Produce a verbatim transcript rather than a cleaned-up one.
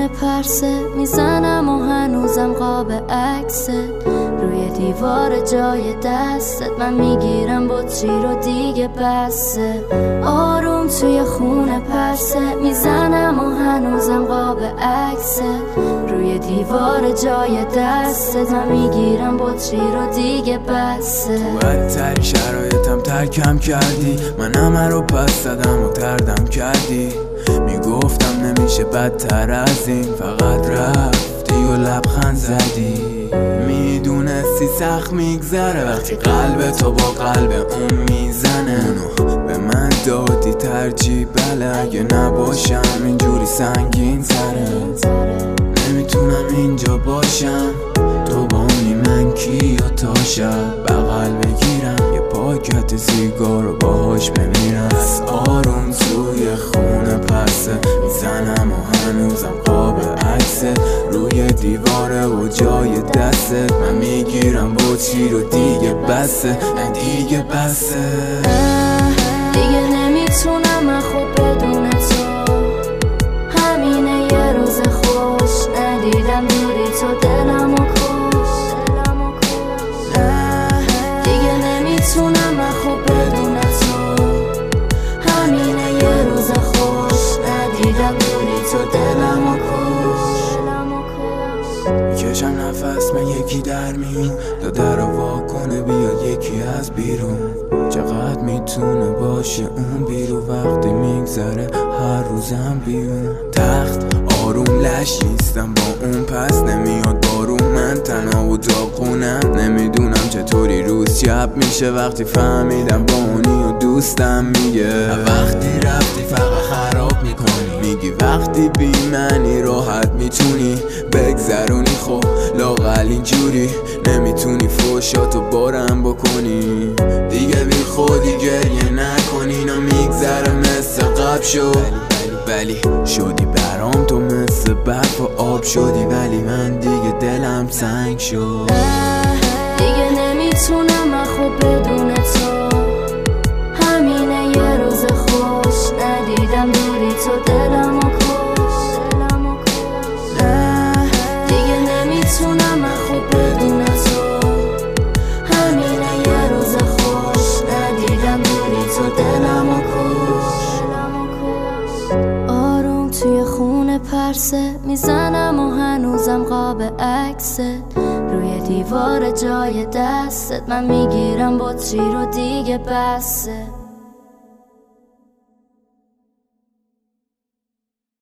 خونه پرسه میزنم و هنوزم قاب عکست روی دیوار جای دستت. من میگیرم بطری رو دیگه بسه. آروم توی خونه پرسه میزنم و هنوزم قاب عکست روی دیوار جای دستت. من میگیرم بطری رو دیگه بسه. تو بدترین شرایطم ترکم کردی، من همه رو پس زدم و تردم کردی. میگفتم نمیشه بدتر از این، فقط رفتی و لبخند زدی. میدونستی سخت میگذره وقتی قلب تو با قلب اون میزنه. اونو به من دادی ترجیح، بله اگه نباشم اینجوری سنگین تره. نمیتونم اینجا باشم تو با اونی، من کی و تا شب بغل بگیرم یه پاکت سیگار رو باهاش بمیرم. از آروم توی خونه پرسه میزنم و هنوزم قاب عکست روی دیواره و جای دستت. من میگیرم بطری رو دیگه بسه، نه دیگه بسه. دیگه نمیتونم من خوب بدون تو، همینه یه روز خوش ندیدم دوری تو دلمو کش. دیگه نمیتونم من خوب بدون تو، همینه یه روز خوش ندیدم دوری تو دلمو کش. میکشم نفس من یکی در میون، تا در رو وا کنه بیاد یکی از بیرون. چقدر میتونه باشه اون بیرون وقتی میگذره هر روزم بیون. تخت آروم لش نیستم با اون، پس نمیاد بارون. من تنها و داغونم، نمیدونم چطوری روز شب میشه وقتی فهمیدم با اونی و دوستم میگه. وقتی رفتی فقط خراب میکنی، میگی وقتی بی منی راحت میتونی بگذرونی. خب لااقل اینجوری نمیتونی فوشاتو بارم بکنی. دیگه بی خودی گریه نکنی، اینا میگذره مثل قبل شد. ولی شدی برام تو مثل برف و آب شدی، ولی من دیگه دلم سنگ شد. دیگه نمیتونم من خوب بدون تو، همینه یه روز خوش ندیدم دوری تو دلمو کش. دیگه نمیتونم من خوب بدون تو، همینه یه روز خوش ندیدم دوری تو دلمو کش. آروم توی خونه پرسه میزنم و هنوزم قاب عکست روی دیوار جای دستت. من میگیرم بطری رو دیگه بسه.